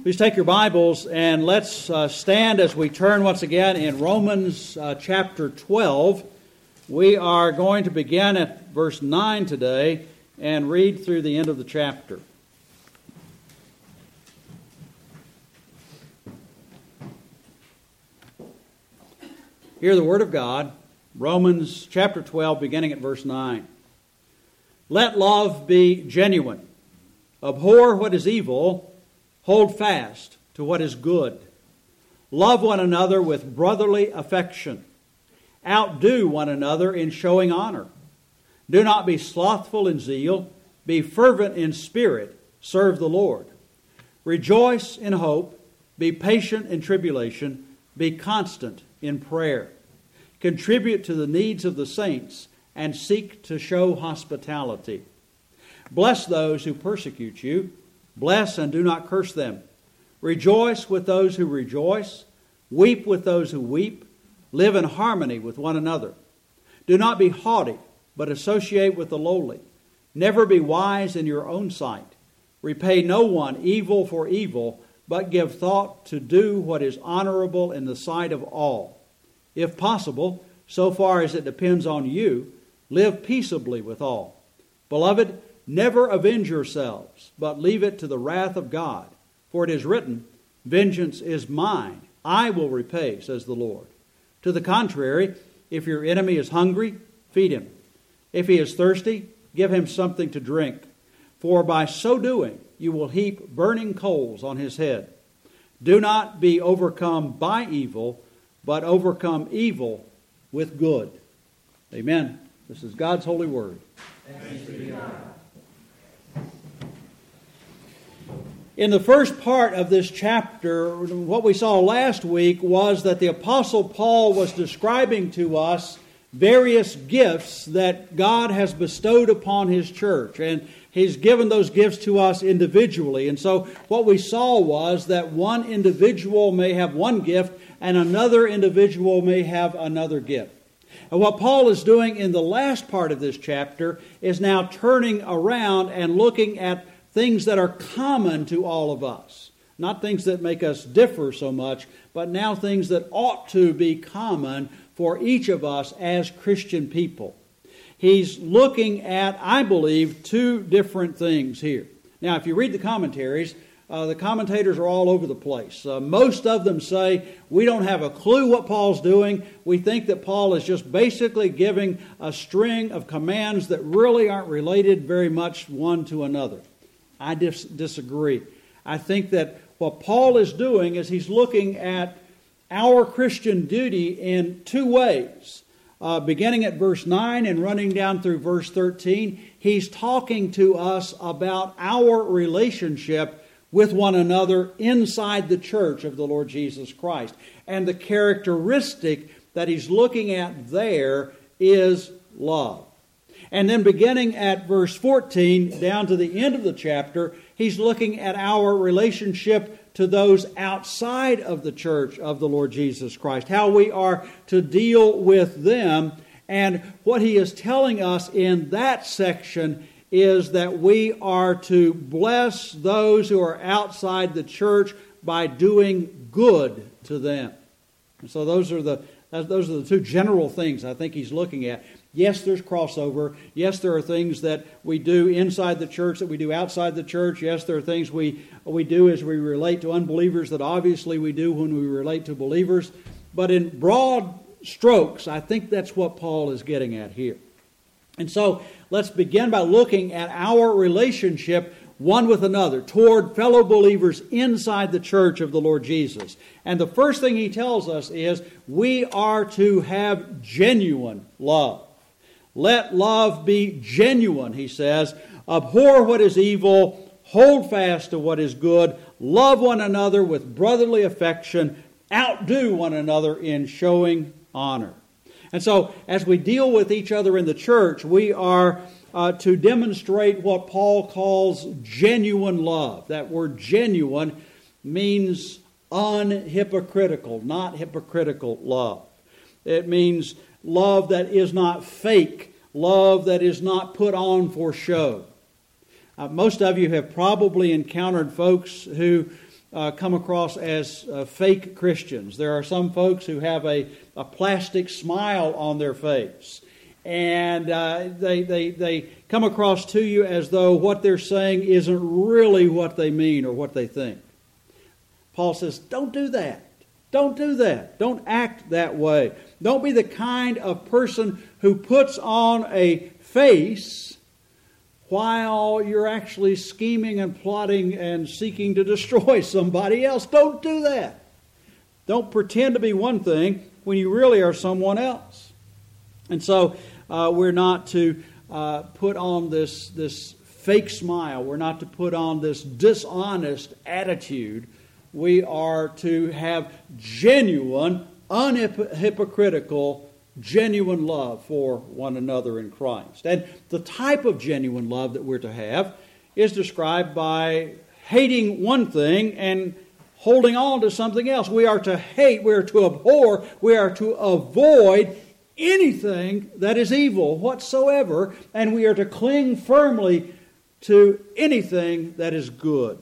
Please take your Bibles and let's stand as we turn once again in Romans chapter 12. We are going to begin at verse 9 today and read through the end of the chapter. Hear the Word of God, Romans chapter 12, beginning at verse 9. Let love be genuine. Abhor what is evil. Hold fast to what is good. Love one another with brotherly affection. Outdo one another in showing honor. Do not be slothful in zeal. Be fervent in spirit. Serve the Lord. Rejoice in hope. Be patient in tribulation. Be constant in prayer. Contribute to the needs of the saints and seek to show hospitality. Bless those who persecute you. Bless and do not curse them. Rejoice with those who rejoice. Weep with those who weep. Live in harmony with one another. Do not be haughty, but associate with the lowly. Never be wise in your own sight. Repay no one evil for evil, but give thought to do what is honorable in the sight of all. If possible, so far as it depends on you, live peaceably with all. Beloved, never avenge yourselves, but leave it to the wrath of God. For it is written, vengeance is mine, I will repay, says the Lord. To the contrary, if your enemy is hungry, feed him. If he is thirsty, give him something to drink. For by so doing, you will heap burning coals on his head. Do not be overcome by evil, but overcome evil with good. Amen. This is God's holy word. Thanks be to God. In the first part of this chapter, what we saw last week was that the Apostle Paul was describing to us various gifts that God has bestowed upon His church. And He's given those gifts to us individually. And so what we saw was that one individual may have one gift and another individual may have another gift. And what Paul is doing in the last part of this chapter is now turning around and looking at things that are common to all of us. Not things that make us differ so much, but now things that ought to be common for each of us as Christian people. He's looking at, I believe, two different things here. Now, if you read the commentaries, the commentators are all over the place. Most of them say, we don't have a clue what Paul's doing. We think that Paul is just basically giving a string of commands that really aren't related very much one to another. I disagree. I think that what Paul is doing is he's looking at our Christian duty in two ways. Beginning at verse 9 and running down through verse 13, he's talking to us about our relationship with one another inside the church of the Lord Jesus Christ. And the characteristic that he's looking at there is love. And then beginning at verse 14 down to the end of the chapter, he's looking at our relationship to those outside of the church of the Lord Jesus Christ, how we are to deal with them. And what he is telling us in that section is that we are to bless those who are outside the church by doing good to them. And so those are the two general things I think he's looking at. Yes, there's crossover. Yes, there are things that we do inside the church that we do outside the church. Yes, there are things we do as we relate to unbelievers that obviously we do when we relate to believers. But in broad strokes, I think that's what Paul is getting at here. And so let's begin by looking at our relationship one with another toward fellow believers inside the church of the Lord Jesus. And the first thing he tells us is we are to have genuine love. Let love be genuine, he says. Abhor what is evil. Hold fast to what is good. Love one another with brotherly affection. Outdo one another in showing honor. And so, as we deal with each other in the church, we are to demonstrate what Paul calls genuine love. That word genuine means unhypocritical, not hypocritical love. It means love that is not fake, love that is not put on for show. Most of you have probably encountered folks who come across as fake Christians. There are some folks who have a plastic smile on their face. And they come across to you as though what they're saying isn't really what they mean or what they think. Paul says, don't do that. Don't do that. Don't act that way. Don't be the kind of person who puts on a face while you're actually scheming and plotting and seeking to destroy somebody else. Don't do that. Don't pretend to be one thing when you really are someone else. And so we're not to put on this fake smile. We're not to put on this dishonest attitude. We are to have genuine, unhypocritical, genuine love for one another in Christ. And the type of genuine love that we're to have is described by hating one thing and holding on to something else. We are to hate, we are to abhor, we are to avoid anything that is evil whatsoever, and we are to cling firmly to anything that is good.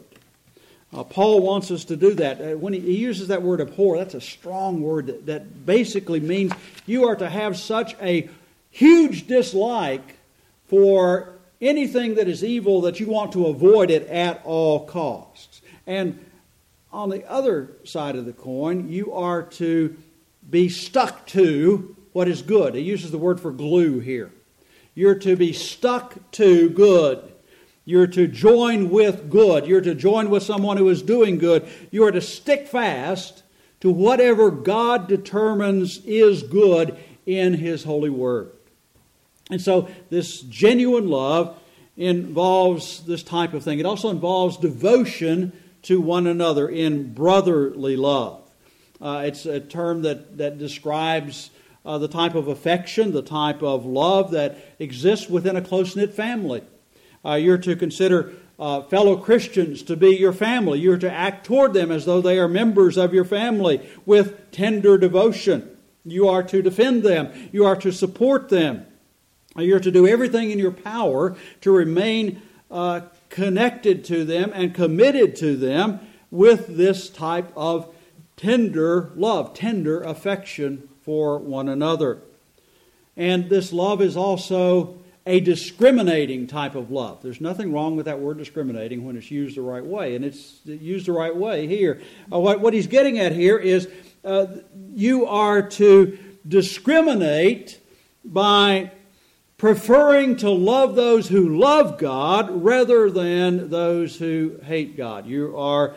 Paul wants us to do that. When he uses that word abhor, that's a strong word that basically means you are to have such a huge dislike for anything that is evil that you want to avoid it at all costs. And on the other side of the coin, you are to be stuck to what is good. He uses the word for glue here. You're to be stuck to good. You're to join with good. You're to join with someone who is doing good. You are to stick fast to whatever God determines is good in His holy word. And so this genuine love involves this type of thing. It also involves devotion to one another in brotherly love. It's a term that describes the type of affection, the type of love that exists within a close-knit family. You're to consider fellow Christians to be your family. You're to act toward them as though they are members of your family with tender devotion. You are to defend them. You are to support them. You're to do everything in your power to remain connected to them and committed to them with this type of tender love, tender affection for one another. And this love is also a discriminating type of love. There's nothing wrong with that word discriminating when it's used the right way, and it's used the right way here. What he's getting at here is you are to discriminate by preferring to love those who love God rather than those who hate God. You are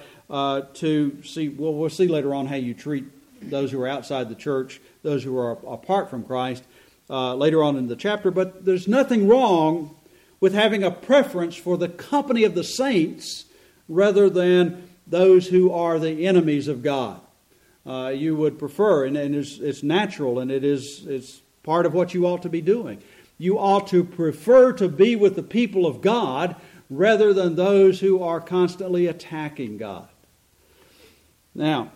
to see, well, we'll see later on how you treat those who are outside the church, those who are apart from Christ, later on in the chapter. But there's nothing wrong with having a preference for the company of the saints rather than those who are the enemies of God. You would prefer, and it's natural, and it's part of what you ought to be doing. You ought to prefer to be with the people of God rather than those who are constantly attacking God. Now,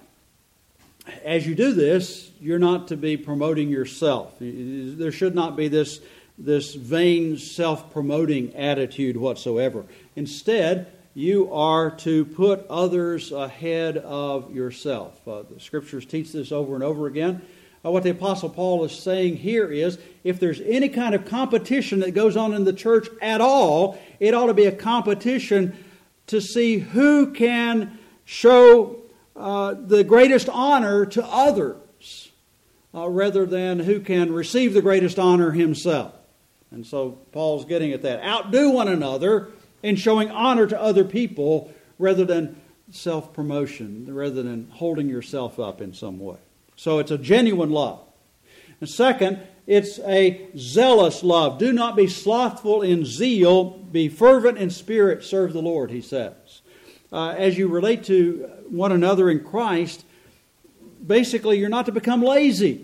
as you do this, you're not to be promoting yourself. There should not be this vain self-promoting attitude whatsoever. Instead, you are to put others ahead of yourself. The Scriptures teach this over and over again. What the Apostle Paul is saying here is, if there's any kind of competition that goes on in the church at all, it ought to be a competition to see who can show the greatest honor to others rather than who can receive the greatest honor himself. And so Paul's getting at that. Outdo one another in showing honor to other people rather than self-promotion, rather than holding yourself up in some way. So it's a genuine love. And second, it's a zealous love. Do not be slothful in zeal. Be fervent in spirit. Serve the Lord, he says. As you relate to one another in Christ, basically you're not to become lazy.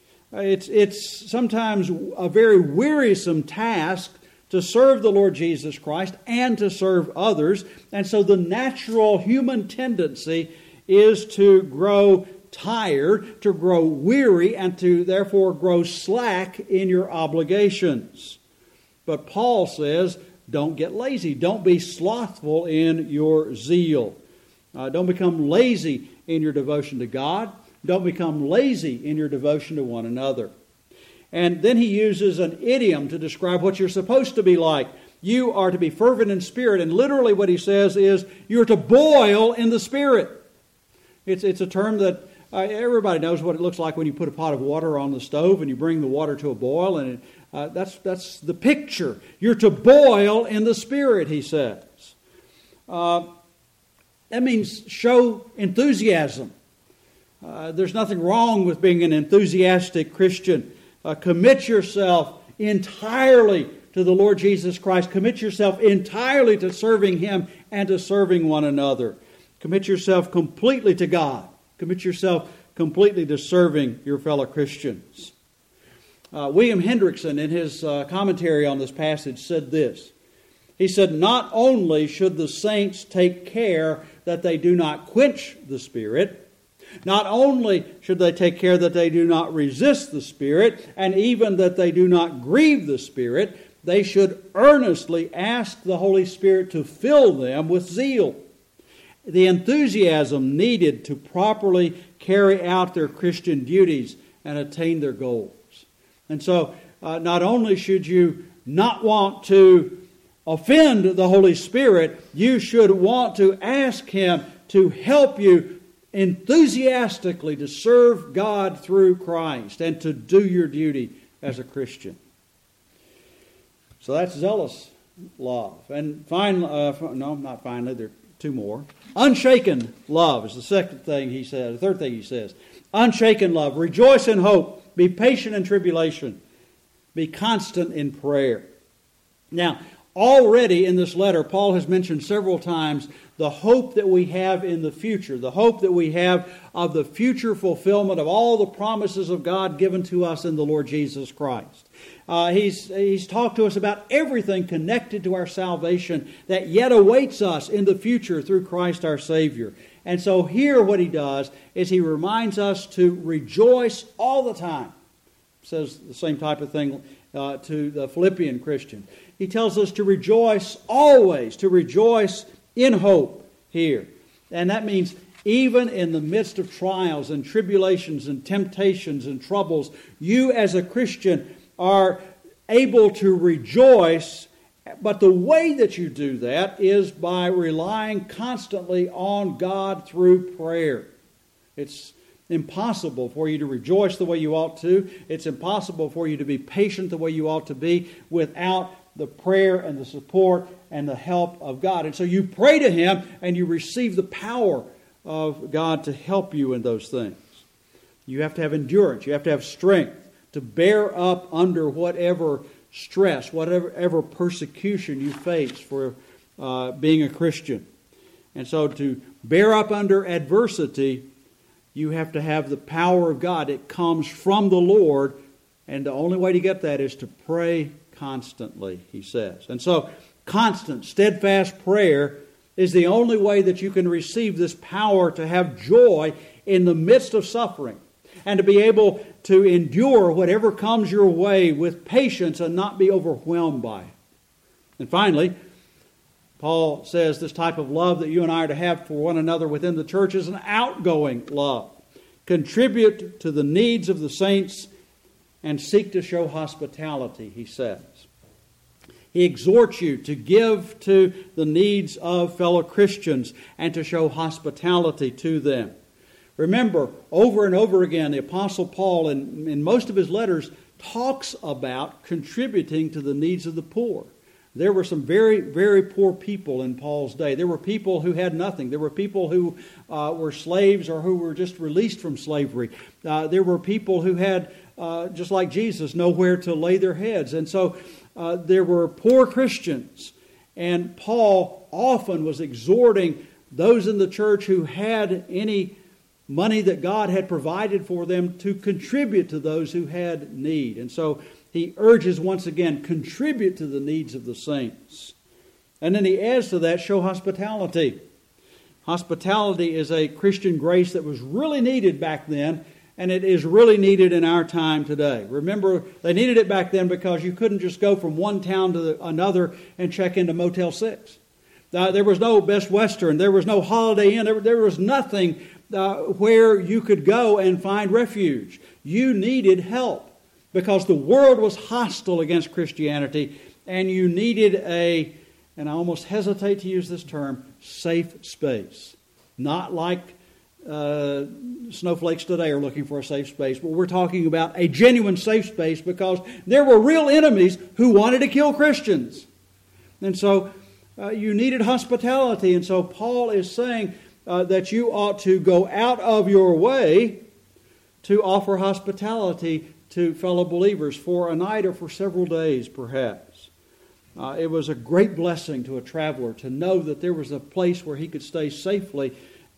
It's sometimes a very wearisome task to serve the Lord Jesus Christ and to serve others. And so the natural human tendency is to grow tired, to grow weary, and to therefore grow slack in your obligations. But Paul says, don't get lazy. Don't be slothful in your zeal. Don't become lazy in your devotion to God. Don't become lazy in your devotion to one another. And then he uses an idiom to describe what you're supposed to be like. You are to be fervent in spirit, and literally what he says is you're to boil in the Spirit. It's a term that everybody knows what it looks like when you put a pot of water on the stove and you bring the water to a boil, and that's the picture. You're to boil in the Spirit, he says. That means show enthusiasm. There's nothing wrong with being an enthusiastic Christian. Commit yourself entirely to the Lord Jesus Christ. Commit yourself entirely to serving Him and to serving one another. Commit yourself completely to God. Commit yourself completely to serving your fellow Christians. William Hendrickson, in his commentary on this passage, said this. He said, not only should the saints take care that they do not quench the Spirit, not only should they take care that they do not resist the Spirit, and even that they do not grieve the Spirit, they should earnestly ask the Holy Spirit to fill them with zeal, the enthusiasm needed to properly carry out their Christian duties and attain their goals. And so, not only should you not want to offend the Holy Spirit, you should want to ask Him to help you enthusiastically to serve God through Christ and to do your duty as a Christian. So that's zealous love. And not finally, there are two more. Unshaken love is the second thing he says. The third thing he says. Unshaken love. Rejoice in hope. Be patient in tribulation. Be constant in prayer. Now, already in this letter, Paul has mentioned several times the hope that we have in the future, the hope that we have of the future fulfillment of all the promises of God given to us in the Lord Jesus Christ. He's talked to us about everything connected to our salvation that yet awaits us in the future through Christ our Savior. And so here what he does is he reminds us to rejoice all the time. Says the same type of thing to the Philippian Christian. He tells us to rejoice always, to rejoice in hope here. And that means even in the midst of trials and tribulations and temptations and troubles, you as a Christian are able to rejoice. But the way that you do that is by relying constantly on God through prayer. It's impossible for you to rejoice the way you ought to. It's impossible for you to be patient the way you ought to be without the prayer and the support and the help of God. And so you pray to Him and you receive the power of God to help you in those things. You have to have endurance. You have to have strength to bear up under whatever stress, whatever persecution you face for being a Christian. And so to bear up under adversity, you have to have the power of God. It comes from the Lord, and the only way to get that is to pray constantly, he says. And so constant, steadfast prayer is the only way that you can receive this power to have joy in the midst of suffering and to be able to endure whatever comes your way with patience and not be overwhelmed by it. And finally, Paul says this type of love that you and I are to have for one another within the church is an outgoing love. Contribute to the needs of the saints and seek to show hospitality, he says. He exhorts you to give to the needs of fellow Christians and to show hospitality to them. Remember, over and over again, the Apostle Paul, in most of his letters, talks about contributing to the needs of the poor. There were some very, very poor people in Paul's day. There were people who had nothing. There were people who were slaves or who were just released from slavery. There were people who had, just like Jesus, nowhere to lay their heads. And so there were poor Christians. And Paul often was exhorting those in the church who had any money that God had provided for them to contribute to those who had need. And so he urges once again, contribute to the needs of the saints. And then he adds to that, show hospitality. Hospitality is a Christian grace that was really needed back then, and it is really needed in our time today. Remember, they needed it back then because you couldn't just go from one town to another and check into Motel 6. There was no Best Western. There was no Holiday Inn. There was nothing where you could go and find refuge. You needed help because the world was hostile against Christianity, and you needed and I almost hesitate to use this term, safe space. Not like snowflakes today are looking for a safe space, but we're talking about a genuine safe space because there were real enemies who wanted to kill Christians. And so you needed hospitality. And so Paul is saying that you ought to go out of your way to offer hospitality to fellow believers for a night or for several days, perhaps. It was a great blessing to a traveler to know that there was a place where he could stay safely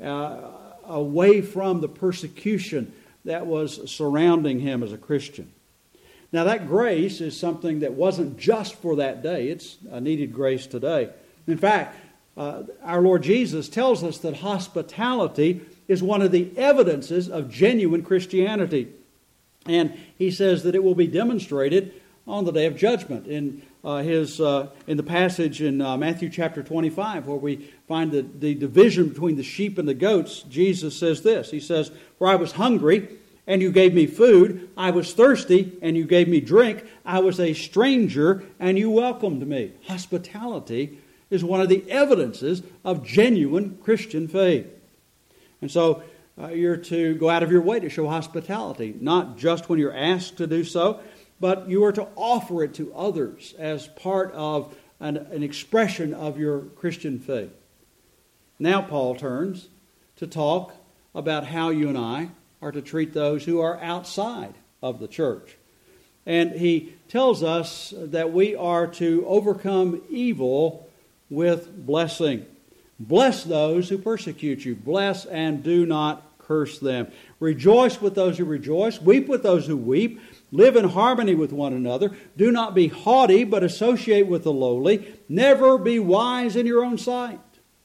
away from the persecution that was surrounding him as a Christian. Now, that grace is something that wasn't just for that day. It's a needed grace today. In fact, our Lord Jesus tells us that hospitality is one of the evidences of genuine Christianity. And he says that it will be demonstrated on the day of judgment. In the passage in Matthew chapter 25, where we find the division between the sheep and the goats, Jesus says this. He says, "For I was hungry, and you gave me food. I was thirsty, and you gave me drink. I was a stranger, and you welcomed me." Hospitality is one of the evidences of genuine Christian faith. And so you're to go out of your way to show hospitality, not just when you're asked to do so, but you are to offer it to others as part of an expression of your Christian faith. Now Paul turns to talk about how you and I are to treat those who are outside of the church. And he tells us that we are to overcome evil with blessing. Bless those who persecute you. Bless and do not curse them. Rejoice with those who rejoice. Weep with those who weep. Live in harmony with one another. Do not be haughty, but associate with the lowly. Never be wise in your own sight.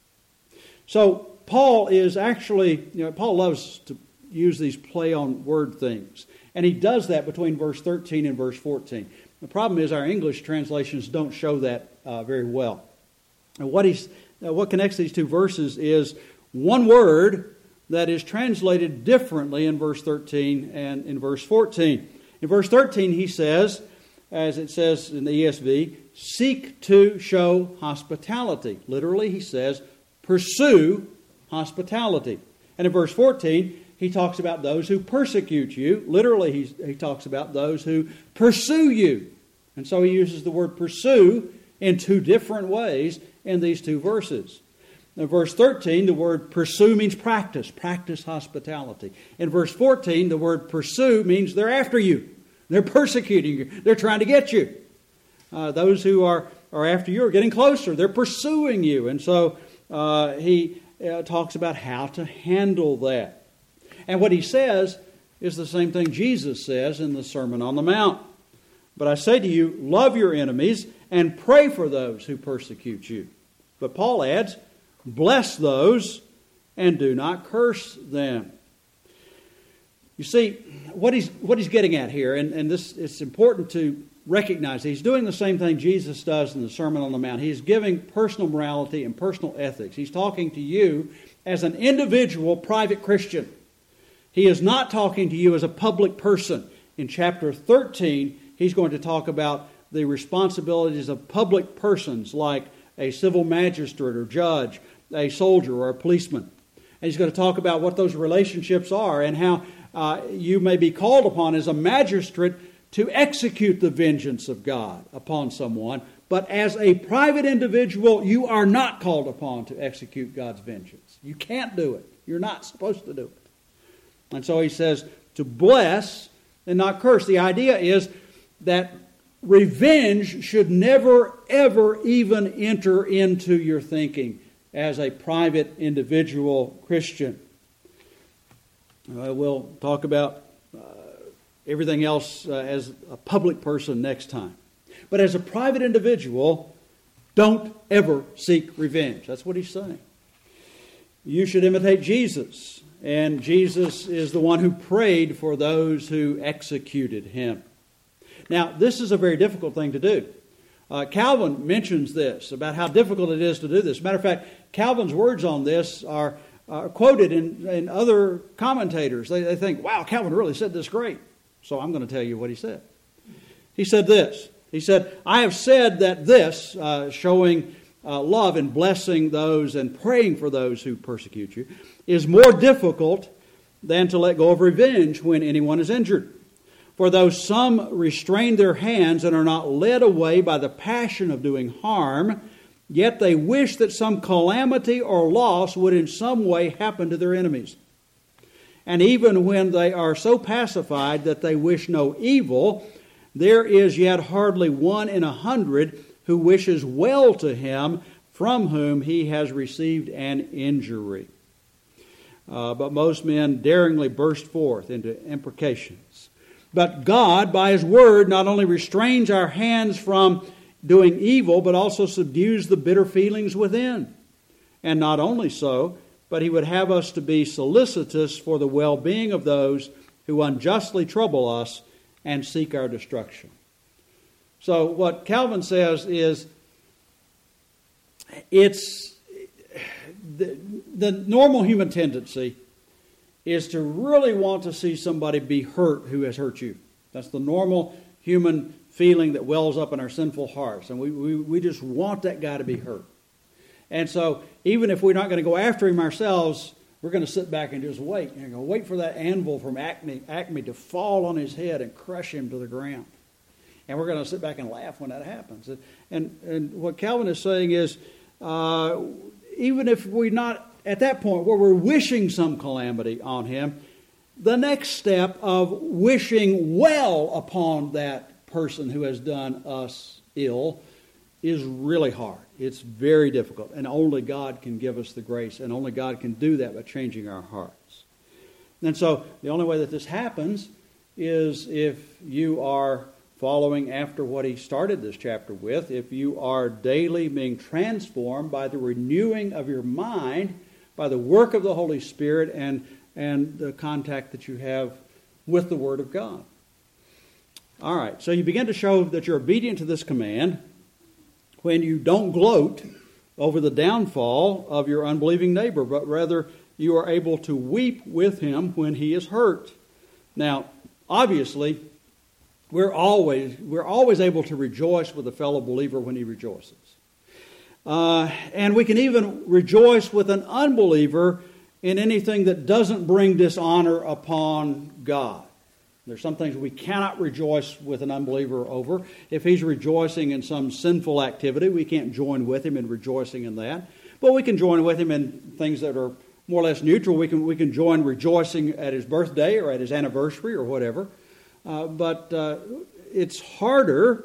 So Paul is actually, Paul loves to use these play on word things. And he does that between verse 13 and verse 14. The problem is our English translations don't show that very well. And what connects these two verses is one word that is translated differently in verse 13 and in verse 14. In verse 13 he says, as it says in the ESV, seek to show hospitality. Literally he says, pursue hospitality. And in verse 14 he talks about those who persecute you. Literally he talks about those who pursue you. And so he uses the word pursue in two different ways in these two verses. In verse 13, the word pursue means practice hospitality. In verse 14, the word pursue means they're after you. They're persecuting you. They're trying to get you. Those who are after you are getting closer. They're pursuing you. And so he talks about how to handle that. And what he says is the same thing Jesus says in the Sermon on the Mount. But I say to you, love your enemies and pray for those who persecute you. But Paul adds, bless those and do not curse them. You see, what he's getting at here, and this it's important to recognize, he's doing the same thing Jesus does in the Sermon on the Mount. He's giving personal morality and personal ethics. He's talking to you as an individual private Christian. He is not talking to you as a public person. In chapter 13, he's going to talk about the responsibilities of public persons like a civil magistrate or judge, a soldier or a policeman. And he's going to talk about what those relationships are and how you may be called upon as a magistrate to execute the vengeance of God upon someone. But as a private individual, you are not called upon to execute God's vengeance. You can't do it. You're not supposed to do it. And so he says to bless and not curse. The idea is that revenge should never, ever even enter into your thinking as a private individual Christian. We'll talk about everything else as a public person next time. But as a private individual, don't ever seek revenge. That's what he's saying. You should imitate Jesus. And Jesus is the one who prayed for those who executed him. Now, this is a very difficult thing to do. Calvin mentions this, about how difficult it is to do this. Matter of fact, Calvin's words on this are quoted in other commentators. They think, wow, Calvin really said this great. So I'm going to tell you what he said. He said this. He said, I have said that this, showing love and blessing those and praying for those who persecute you, is more difficult than to let go of revenge when anyone is injured. For though some restrain their hands and are not led away by the passion of doing harm, yet they wish that some calamity or loss would in some way happen to their enemies. And even when they are so pacified that they wish no evil, there is yet hardly 1 in 100 who wishes well to him from whom he has received an injury. But most men daringly burst forth into imprecations. But God, by His Word, not only restrains our hands from doing evil, but also subdues the bitter feelings within. And not only so, but He would have us to be solicitous for the well-being of those who unjustly trouble us and seek our destruction. So what Calvin says is, it's the normal human tendency is to really want to see somebody be hurt who has hurt you. That's the normal human feeling that wells up in our sinful hearts. And we just want that guy to be hurt. And so even if we're not going to go after him ourselves, we're going to sit back and just wait. And wait for that anvil from Acme to fall on his head and crush him to the ground. And we're going to sit back and laugh when that happens. And what Calvin is saying is, even if we're not at that point where we're wishing some calamity on him, the next step of wishing well upon that person who has done us ill is really hard. It's very difficult, and only God can give us the grace, and only God can do that by changing our hearts. And so the only way that this happens is if you are following after what he started this chapter with, if you are daily being transformed by the renewing of your mind, by the work of the Holy Spirit and the contact that you have with the Word of God. All right, so you begin to show that you're obedient to this command when you don't gloat over the downfall of your unbelieving neighbor, but rather you are able to weep with him when he is hurt. Now, obviously, we're always able to rejoice with a fellow believer when he rejoices. And we can even rejoice with an unbeliever in anything that doesn't bring dishonor upon God. There's some things we cannot rejoice with an unbeliever over. If he's rejoicing in some sinful activity, we can't join with him in rejoicing in that. But we can join with him in things that are more or less neutral. We can join rejoicing at his birthday or at his anniversary or whatever. But it's harder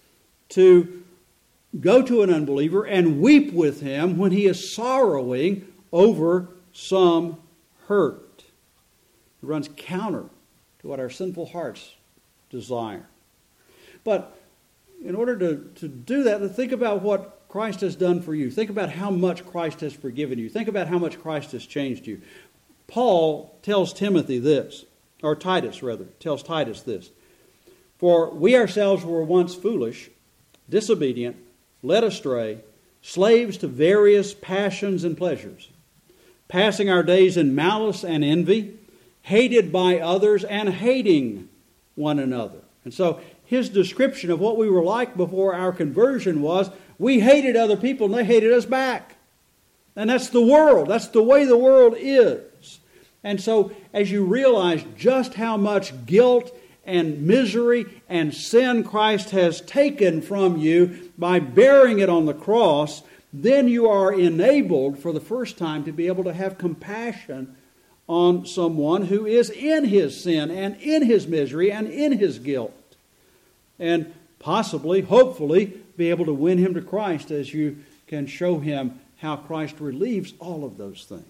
to go to an unbeliever and weep with him when he is sorrowing over some hurt. It runs counter to what our sinful hearts desire. But in order to do that, to think about what Christ has done for you. Think about how much Christ has forgiven you. Think about how much Christ has changed you. Paul tells Timothy this, or Titus rather, tells Titus this. For we ourselves were once foolish, disobedient, led astray, slaves to various passions and pleasures, passing our days in malice and envy, hated by others and hating one another. And so his description of what we were like before our conversion was we hated other people and they hated us back. And that's the world. That's the way the world is. And so as you realize just how much guilt and misery and sin Christ has taken from you by bearing it on the cross, then you are enabled for the first time to be able to have compassion on someone who is in his sin and in his misery and in his guilt. And possibly, hopefully, be able to win him to Christ as you can show him how Christ relieves all of those things.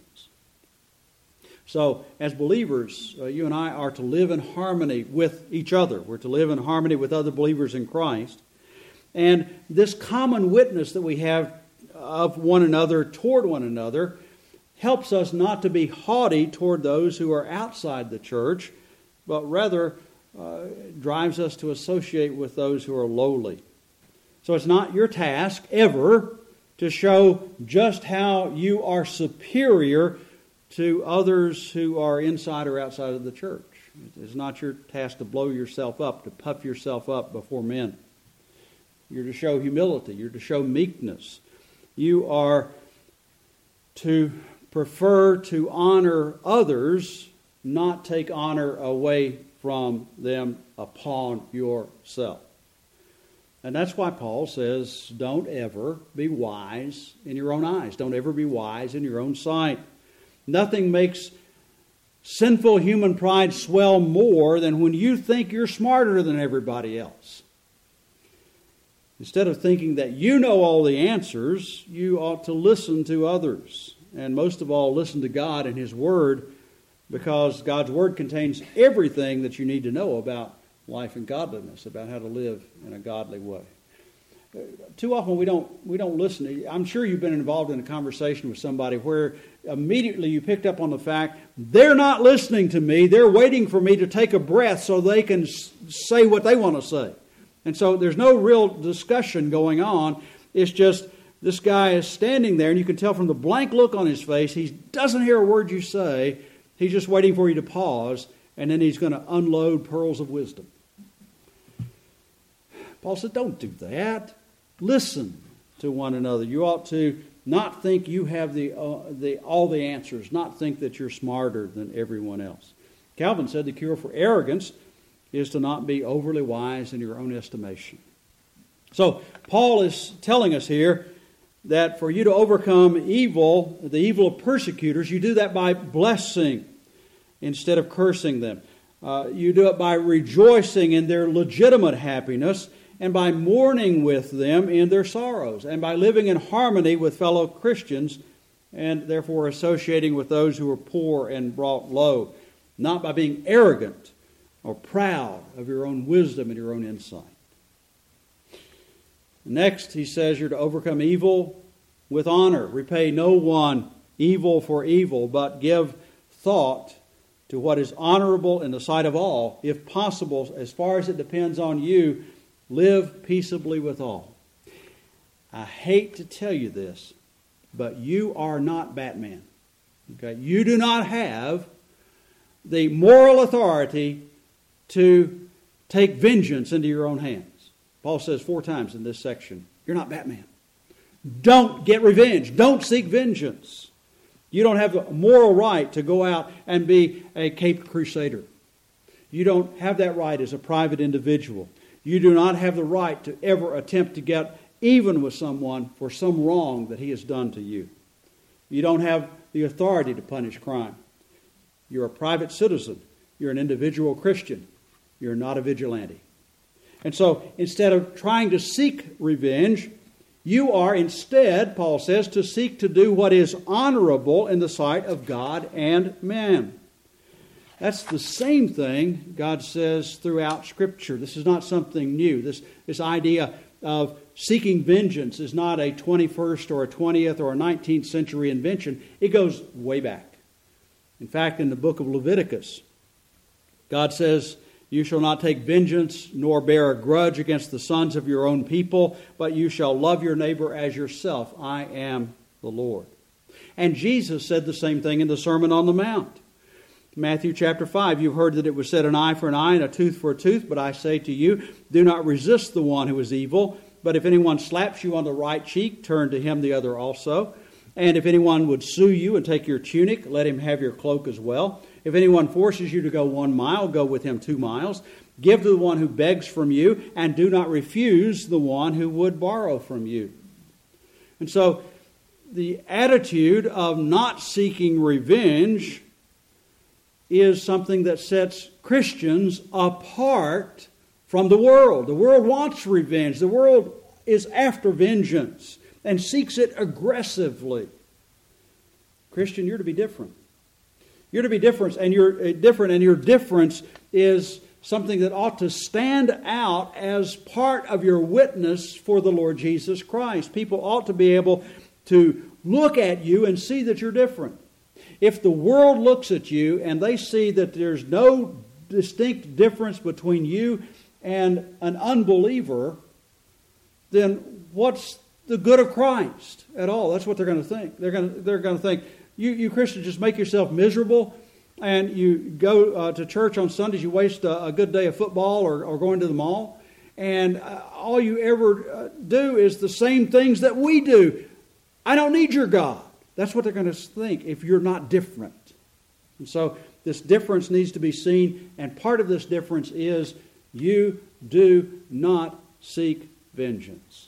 So, as believers, you and I are to live in harmony with each other. We're to live in harmony with other believers in Christ. And this common witness that we have of one another toward one another helps us not to be haughty toward those who are outside the church, but rather drives us to associate with those who are lowly. So it's not your task ever to show just how you are superior to others who are inside or outside of the church. It's not your task to blow yourself up, to puff yourself up before men. You're to show humility. You're to show meekness. You are to prefer to honor others, not take honor away from them upon yourself. And that's why Paul says, don't ever be wise in your own eyes. Don't ever be wise in your own sight. Nothing makes sinful human pride swell more than when you think you're smarter than everybody else. Instead of thinking that you know all the answers, you ought to listen to others. And most of all, listen to God and His Word, because God's Word contains everything that you need to know about life and godliness, about how to live in a godly way. Too often we don't listen. I'm sure you've been involved in a conversation with somebody where immediately you picked up on the fact they're not listening to me. They're waiting for me to take a breath so they can say what they want to say. And so there's no real discussion going on. It's just this guy is standing there, and you can tell from the blank look on his face, he doesn't hear a word you say. He's just waiting for you to pause, and then he's going to unload pearls of wisdom. Paul said, don't do that. Listen to one another. You ought to not think you have all the answers, not think that you're smarter than everyone else. Calvin said the cure for arrogance is to not be overly wise in your own estimation. So Paul is telling us here that for you to overcome evil, the evil of persecutors, you do that by blessing instead of cursing them. You do it by rejoicing in their legitimate happiness and by mourning with them in their sorrows and by living in harmony with fellow Christians and therefore associating with those who are poor and brought low, not by being arrogant or proud of your own wisdom and your own insight. Next, he says you're to overcome evil with honor. Repay no one evil for evil, but give thought to what is honorable in the sight of all. If possible, as far as it depends on you, live peaceably with all. I hate to tell you this, but you are not Batman. Okay? You do not have the moral authority to take vengeance into your own hands. Paul says 4 times in this section, you're not Batman. Don't get revenge. Don't seek vengeance. You don't have a moral right to go out and be a Caped Crusader. You don't have that right as a private individual. You do not have the right to ever attempt to get even with someone for some wrong that he has done to you. You don't have the authority to punish crime. You're a private citizen. You're an individual Christian. You're not a vigilante. And so instead of trying to seek revenge, you are instead, Paul says, to seek to do what is honorable in the sight of God and man. That's the same thing God says throughout Scripture. This is not something new. This idea of seeking vengeance is not a 21st or a 20th or a 19th century invention. It goes way back. In fact, in the book of Leviticus, God says, you shall not take vengeance nor bear a grudge against the sons of your own people, but you shall love your neighbor as yourself. I am the Lord. And Jesus said the same thing in the Sermon on the Mount. Matthew chapter 5, you've heard that it was said an eye for an eye and a tooth for a tooth, but I say to you, do not resist the one who is evil, but if anyone slaps you on the right cheek, turn to him the other also. And if anyone would sue you and take your tunic, let him have your cloak as well. If anyone forces you to go 1 mile, go with him 2 miles. Give to the one who begs from you, and do not refuse the one who would borrow from you. And so the attitude of not seeking revenge is something that sets Christians apart from the world. The world wants revenge. The world is after vengeance and seeks it aggressively. Christian, you're to be different. You're to be different, and your difference is something that ought to stand out as part of your witness for the Lord Jesus Christ. People ought to be able to look at you and see that you're different. If the world looks at you and they see that there's no distinct difference between you and an unbeliever, then what's the good of Christ at all? That's what they're going to think. They're going to think, you Christians just make yourself miserable, and you go to church on Sundays, you waste a good day of football or going to the mall, and all you ever do is the same things that we do. I don't need your God. That's what they're going to think if you're not different. And so this difference needs to be seen, and part of this difference is you do not seek vengeance.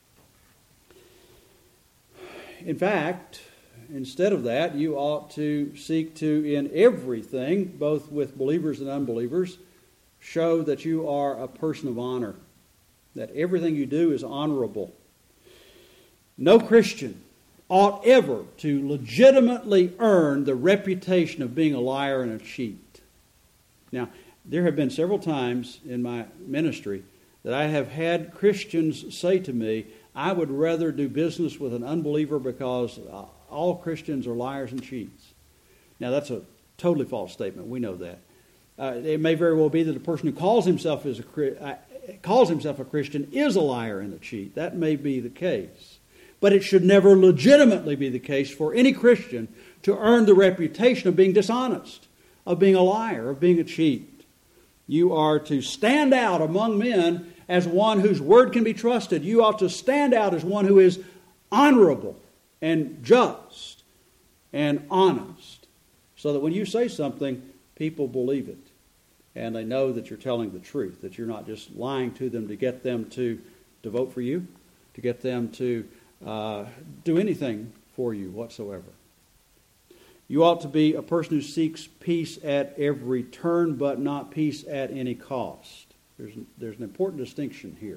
In fact, instead of that, you ought to seek to, in everything, both with believers and unbelievers, show that you are a person of honor, that everything you do is honorable. No Christian ought ever to legitimately earn the reputation of being a liar and a cheat. Now, there have been several times in my ministry that I have had Christians say to me, I would rather do business with an unbeliever because all Christians are liars and cheats. Now, that's a totally false statement. We know that. It may very well be that the person who calls himself a Christian is a liar and a cheat. That may be the case. But it should never legitimately be the case for any Christian to earn the reputation of being dishonest, of being a liar, of being a cheat. You are to stand out among men as one whose word can be trusted. You ought to stand out as one who is honorable and just and honest, so that when you say something, people believe it. And they know that you're telling the truth, that you're not just lying to them to get them to vote for you, to get them to do anything for you whatsoever. You ought to be a person who seeks peace at every turn, but not peace at any cost. There's an important distinction here.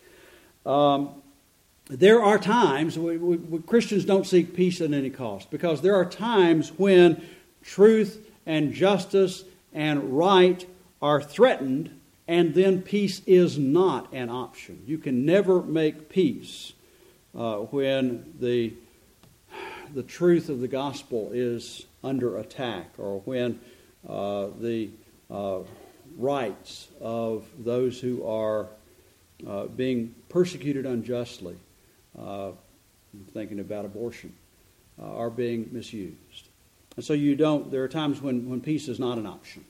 There are times, Christians don't seek peace at any cost, because there are times when truth and justice and right are threatened, and then peace is not an option. You can never make peace when the truth of the gospel is under attack, or when the rights of those who are being persecuted unjustly, I'm thinking about abortion, are being misused. And so there are times when peace is not an option.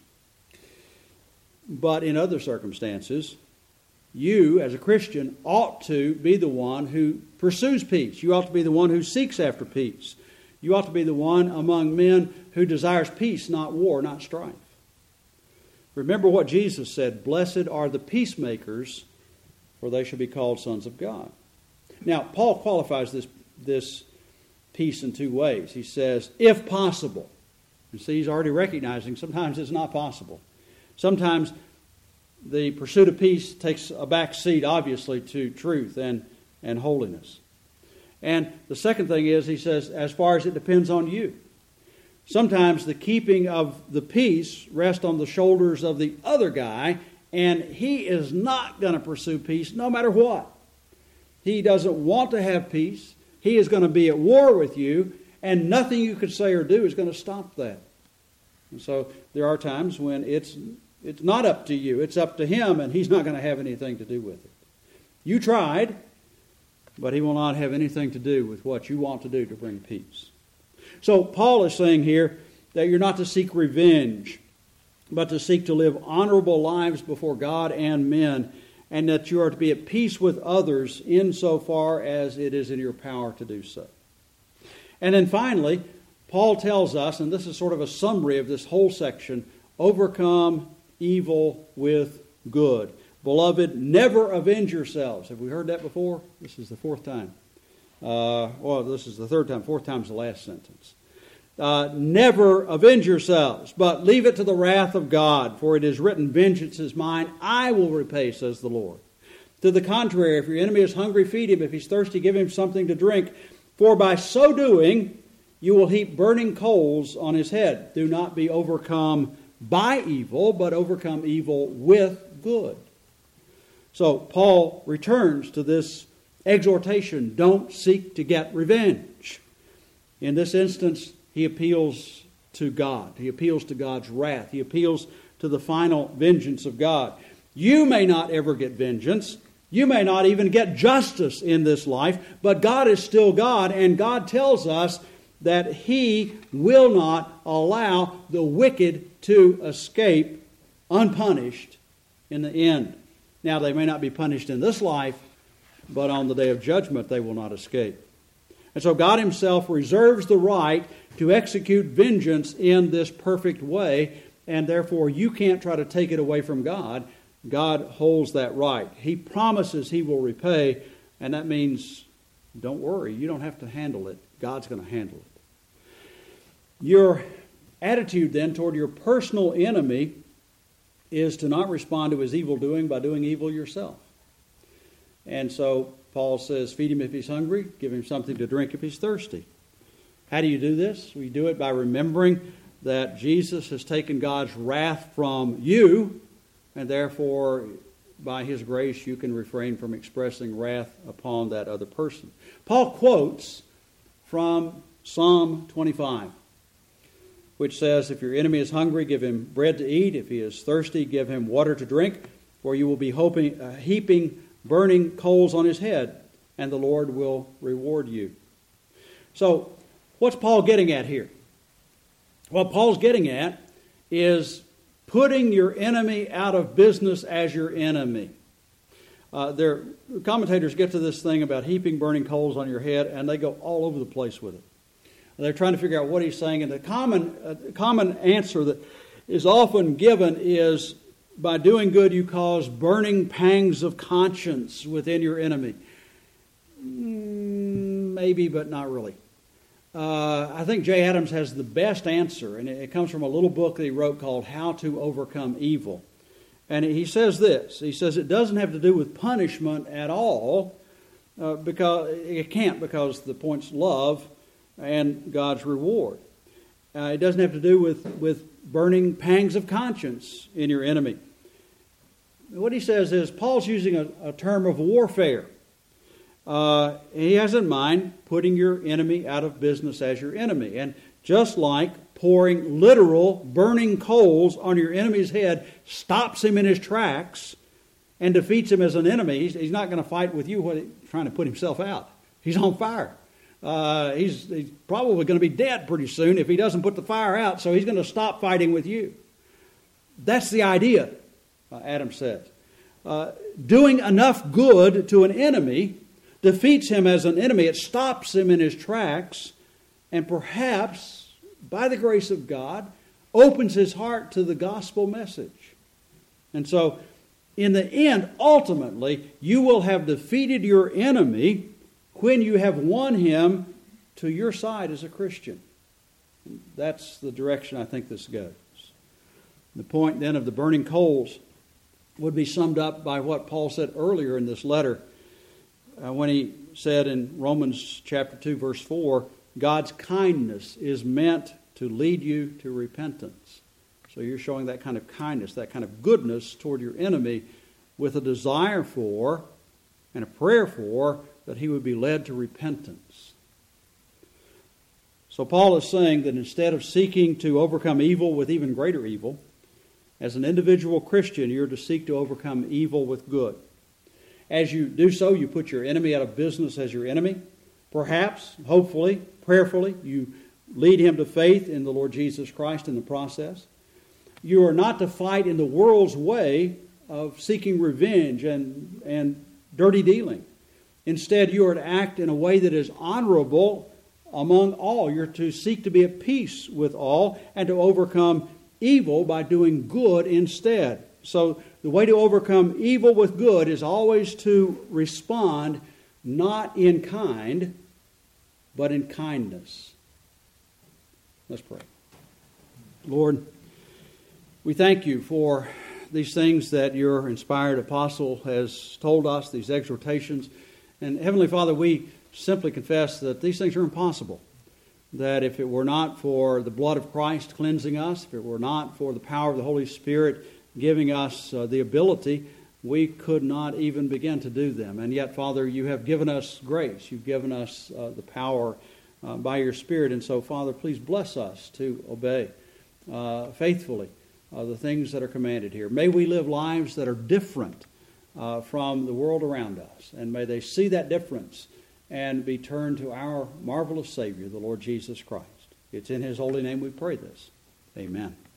But in other circumstances, you, as a Christian, ought to be the one who pursues peace. You ought to be the one who seeks after peace. You ought to be the one among men who desires peace, not war, not strife. Remember what Jesus said, "Blessed are the peacemakers, for they shall be called sons of God." Now, Paul qualifies this peace in two ways. He says, if possible. You see, he's already recognizing sometimes it's not possible. Sometimes the pursuit of peace takes a back seat, obviously, to truth and holiness. And the second thing is, he says, as far as it depends on you. Sometimes the keeping of the peace rests on the shoulders of the other guy, and he is not going to pursue peace no matter what. He doesn't want to have peace. He is going to be at war with you, and nothing you could say or do is going to stop that. And so there are times when it's not up to you. It's up to him, and he's not going to have anything to do with it. You tried, but he will not have anything to do with what you want to do to bring peace. So Paul is saying here that you're not to seek revenge, but to seek to live honorable lives before God and men, and that you are to be at peace with others insofar as it is in your power to do so. And then finally, Paul tells us, and this is sort of a summary of this whole section, overcome evil with good. Beloved, never avenge yourselves. Have we heard that before? This is the fourth time. This is the third time. Fourth time is the last sentence. Never avenge yourselves, but leave it to the wrath of God, for it is written, vengeance is mine, I will repay, says the Lord. To the contrary, if your enemy is hungry, feed him. If he's thirsty, give him something to drink. For by so doing, you will heap burning coals on his head. Do not be overcome by evil, but overcome evil with good. So Paul returns to this exhortation, don't seek to get revenge. In this instance, he appeals to God. He appeals to God's wrath. He appeals to the final vengeance of God. You may not ever get vengeance, You may not even get justice in this life, but God is still God, and God tells us that He will not allow the wicked to escape unpunished in the end. Now, they may not be punished in this life, but on the day of judgment they will not escape. And so God Himself reserves the right to execute vengeance in this perfect way, and therefore you can't try to take it away from God. God holds that right. He promises He will repay, and that means, don't worry, you don't have to handle it. God's going to handle it. Your attitude then toward your personal enemy is to not respond to his evil doing by doing evil yourself. And so Paul says, feed him if he's hungry, give him something to drink if he's thirsty. How do you do this? We do it by remembering that Jesus has taken God's wrath from you, and therefore, by His grace, you can refrain from expressing wrath upon that other person. Paul quotes from Psalm 25, which says, if your enemy is hungry, give him bread to eat. If he is thirsty, give him water to drink. For you will be heaping burning coals on his head, and the Lord will reward you. So, what's Paul getting at here? What Paul's getting at is putting your enemy out of business as your enemy. Commentators get to this thing about heaping burning coals on your head, and they go all over the place with it. They're trying to figure out what he's saying, and the common answer that is often given is, by doing good you cause burning pangs of conscience within your enemy. Maybe, but not really. I think Jay Adams has the best answer, and it comes from a little book that he wrote called How to Overcome Evil. And he says this. He says it doesn't have to do with punishment at all, because it can't, because the point's love and God's reward. It doesn't have to do with burning pangs of conscience in your enemy. What he says is, Paul's using a term of warfare. He has in mind putting your enemy out of business as your enemy. And just like pouring literal burning coals on your enemy's head stops him in his tracks and defeats him as an enemy, he's not going to fight with you trying to put himself out. He's on fire. He's probably going to be dead pretty soon if he doesn't put the fire out, so he's going to stop fighting with you. That's the idea, Adam says. Doing enough good to an enemy defeats him as an enemy. It stops him in his tracks, and perhaps, by the grace of God, opens his heart to the gospel message. And so, in the end, ultimately, you will have defeated your enemy when you have won him to your side as a Christian. That's the direction I think this goes. The point then of the burning coals would be summed up by what Paul said earlier in this letter when he said in Romans chapter 2 verse 4, God's kindness is meant to lead you to repentance. So you're showing that kind of kindness, that kind of goodness toward your enemy with a desire for and a prayer for that he would be led to repentance. So Paul is saying that instead of seeking to overcome evil with even greater evil, as an individual Christian, you're to seek to overcome evil with good. As you do so, you put your enemy out of business as your enemy. Perhaps, hopefully, prayerfully, you lead him to faith in the Lord Jesus Christ in the process. You are not to fight in the world's way of seeking revenge and dirty dealing. Instead, you are to act in a way that is honorable among all. You're to seek to be at peace with all and to overcome evil by doing good instead. So the way to overcome evil with good is always to respond not in kind, but in kindness. Let's pray. Lord, we thank you for these things that your inspired apostle has told us, these exhortations. And Heavenly Father, we simply confess that these things are impossible. That if it were not for the blood of Christ cleansing us, if it were not for the power of the Holy Spirit giving us the ability, we could not even begin to do them. And yet, Father, you have given us grace. You've given us the power by your Spirit. And so, Father, please bless us to obey faithfully the things that are commanded here. May we live lives that are different from the world around us. And may they see that difference and be turned to our marvelous Savior, the Lord Jesus Christ. It's in His holy name we pray this. Amen.